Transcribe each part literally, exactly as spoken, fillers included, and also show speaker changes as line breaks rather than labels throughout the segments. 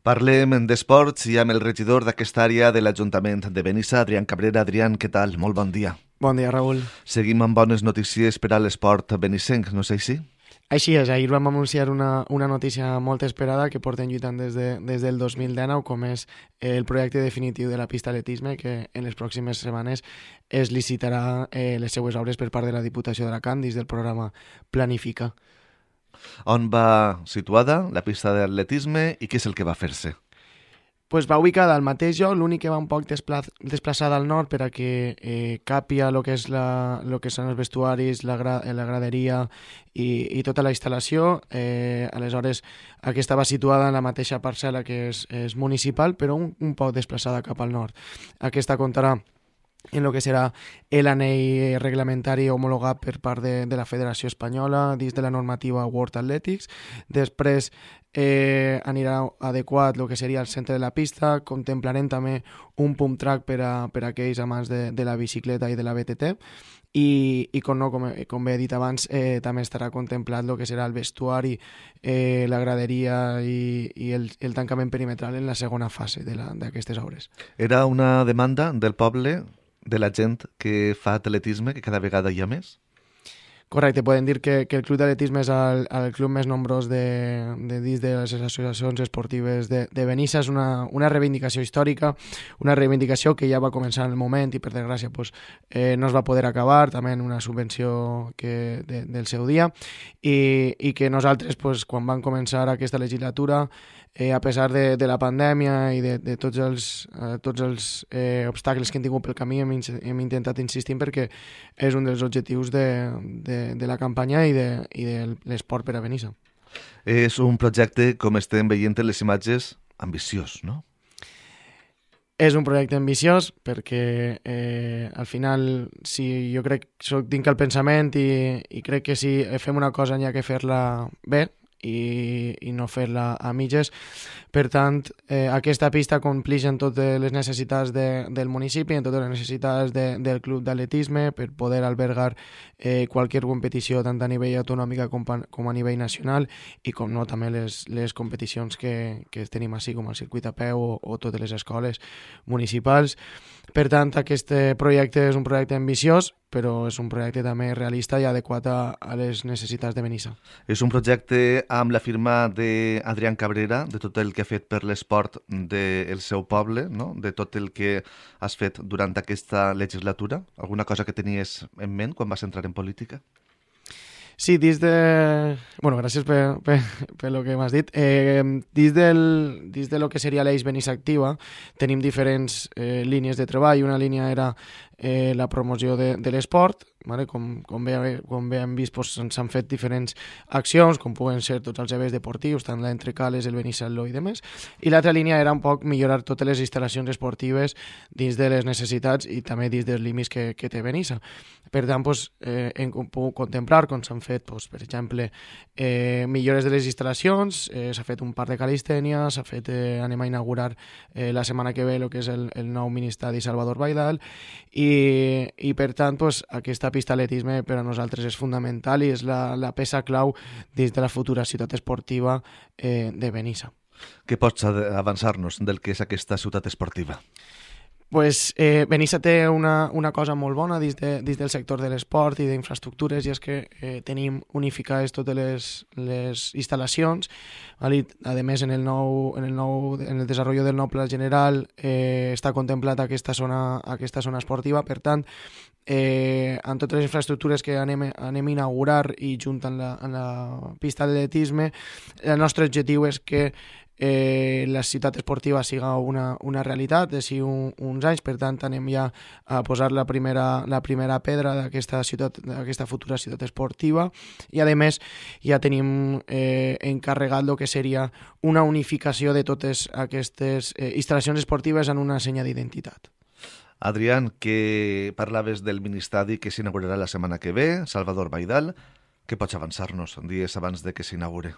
Parlem d'esports i amb el regidor d'aquesta àrea de l'Ajuntament de Benissa, Adrián Cabrera. Adrián, què tal? Molt bon dia.
Bon dia, Raül.
Seguim amb bones notícies per a l'esport benissenc, no és així?
Així és, ahir vam anunciar una, una notícia molt esperada que portem lluitant des, de, des del dos mil dinou, com és el projecte definitiu de la pista atletisme, que en les pròximes setmanes es licitarà eh, les seues obres per part de la Diputació d'Alacant dins del programa Planifica.
On va situada la pista d'atletisme i què és el que va fer-se?
Pues va ubicada al mateix lloc, l'únic que va un poc despla desplaçada al nord per a que eh, capia el que, és la, lo que són els vestuaris, la, gra la graderia i, i tota la instal·lació. Eh, aleshores, aquesta va situada en la mateixa parcel·la que és, és municipal, però un, un poc desplaçada cap al nord. Aquesta comptarà en el que serà l'anell reglamentari homologat per part de, de la Federació Espanyola dins de la normativa World Athletics. Després eh, anirà adequat el que seria el centre de la pista. Contemplarem també un pump track per a, per a aquells amants de, de la bicicleta i de la B T T. I, i com, no, com, com bé he dit abans, eh, també estarà contemplat el que serà el vestuari, eh, la graderia i, i el, el tancament perimetral en la segona fase d'aquestes obres.
Era una demanda del poble, de la gent que fa atletisme, que cada vegada hi ha més?
Correcte, podem dir que, que el club d'atletisme és el, el club més nombrós de, de dins de les associacions esportives de, de Benissa. És una, una reivindicació històrica, una reivindicació que ja va començar en el moment i per desgràcia pues, eh, no es va poder acabar, també en una subvenció que, de, del seu dia, i, i que nosaltres pues, quan vam començar aquesta legislatura, Eh, a pesar de, de la pandèmia i de, de tots els, eh, tots els eh, obstacles que hem tingut pel camí, hem, hem intentat insistir perquè és un dels objectius de, de, de la campanya i de, i de l'esport per a Benissa.
És un projecte, com estem veient en les imatges, ambiciós, no?
És un projecte ambiciós perquè eh, al final si jo crec soc tinc el pensament i, i crec que si fem una cosa n'hi ha que fer-la bé i, i no fer-la a mitges. Per tant, eh, aquesta pista complix en totes les necessitats de, del municipi, en totes les necessitats de, del club d'atletisme per poder albergar eh, qualsevol competició tant a nivell autonòmic com, com a nivell nacional i com no també les, les competicions que, que tenim així com el circuit a peu o, o totes les escoles municipals. Per tant, aquest projecte és un projecte ambiciós, però és un projecte també realista i adequat a, a les necessitats de Benissa.
És un projecte amb la firma d'Adrián Cabrera, de tot el que ha fet per l'esport del seu poble, no? De tot el que has fet durant aquesta legislatura. Alguna cosa que tenies en ment quan vas entrar en política?
Sí, dins de... Bueno, gràcies per, per, per lo que m'has dit. Eh, dins, del, dins de lo que seria l'Eix Benissa Activa tenim diferents eh, línies de treball. Una línia era eh, la promoció de, de l'esport. Vale? Com, com, bé, com bé hem vist, doncs, s'han fet diferents accions, com puguen ser tots els events deportius, tant l'Entrecales, el Benissa Lo i demés. I l'altra línia era un poc millorar totes les instal·lacions esportives dins de les necessitats i també dins dels límits que, que té Benissa. Per tant, doncs, eh, hem pogut contemplar com s'han fet, doncs, per exemple, eh, millores de les instal·lacions, eh, s'ha fet un parc de calistènia, s'ha fet, eh, anem a inaugurar eh, la setmana que ve el que és el, el nou ministeri Salvador Baidal i, i per tant, doncs, aquesta pista d'atletisme per a nosaltres és fundamental i és la, la peça clau dins de la futura ciutat esportiva eh, de Benissa.
Què pots avançar-nos del que és aquesta ciutat esportiva?
Pues, eh, Benissa té una, una cosa molt bona dins, de, dins del sector de l'esport i d'infraestructures i és que eh, tenim unificades totes les, les instal·lacions. Vale? A més, en el, nou, en, el nou, en el desenvolupament del nou pla general eh, està contemplat aquesta zona, aquesta zona esportiva. Per tant, eh, en totes les infraestructures que anem, anem a inaugurar i junt amb la, amb la pista d'atletisme, el nostre objectiu és que Eh, la ciutat esportiva siga una, una realitat d'ací un, uns anys. Per tant, anem ja a posar la primera, la primera pedra d'aquesta ciutat, d'aquesta futura ciutat esportiva i a més ja tenim eh, encarregat el que seria una unificació de totes aquestes eh, instal·lacions esportives en una senya d'identitat.
Adrián, que parlaves del ministeri que s'inaugurarà la setmana que ve, Salvador Baidal, què pots avançar-nos dies abans de que s'inaugure?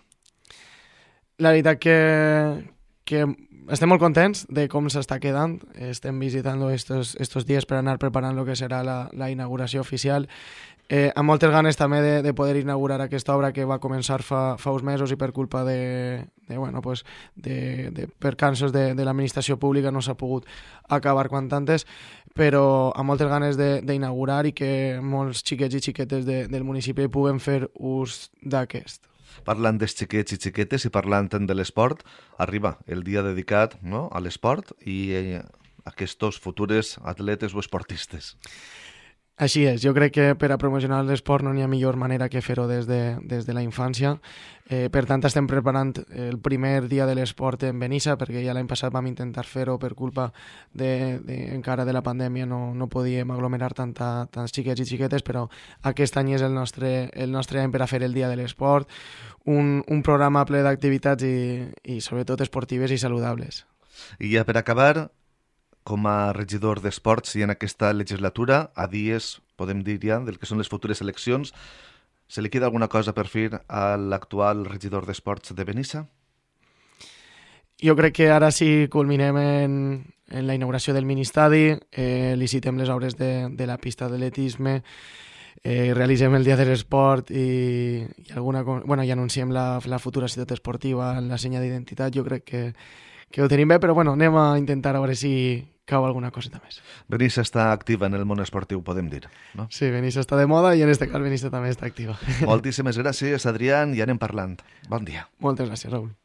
La veritat que, que estem molt contents de com s'està quedant. Estem visitant estos, estos dies per anar preparant el que serà la, la inauguració oficial Eh, amb moltes ganes també de, de poder inaugurar aquesta obra que va començar fa, fa uns mesos i per culpa de, de, bueno, pues de, de percanços de, de l'administració pública no s'ha pogut acabar quan antes, però amb moltes ganes d'inaugurar i que molts xiquets i xiquetes de, del municipi puguen fer ús d'aquest.
Parlant dels xiquets i xiquetes i parlant de l'esport, arriba el dia dedicat, no?, a l'esport i eh, aquests futures atletes o esportistes.
Així és, jo crec que per a promocionar l'esport no n'hi ha millor manera que fer-ho des de, des de la infància. Eh, per tant, estem preparant el primer dia de l'esport en Benissa, perquè ja l'any passat vam intentar fer-ho per culpa de, de, encara de la pandèmia, no, no podíem aglomerar tanta, tants xiquets i xiquetes, però aquest any és el nostre, el nostre any per a fer el dia de l'esport, un, un programa ple d'activitats i, i sobretot esportives i saludables.
I ja per acabar, com a regidor d'Esports i en aquesta legislatura, a dies, podem dir ja, del que són les futures eleccions, se li queda alguna cosa per fer a l'actual regidor d'Esports de Benissa?
Jo crec que ara sí culminem en, en la inauguració del mini-estadi, eh, licitem les obres de, de la pista d'atletisme, eh, realitzem el dia de l'esport i, i, alguna, bueno, i anunciem la, la futura ciutat esportiva, la senya d'identitat. Jo crec que, que ho tenim bé, però bueno, anem a intentar a veure si cau alguna coseta més.
Benissa està activa en el món esportiu, podem dir, no?
Sí, Benissa està de moda i en este cas Benissa també està activa.
Moltíssimes gràcies, Adrián, i anem parlant. Bon dia.
Moltes gràcies, Raül.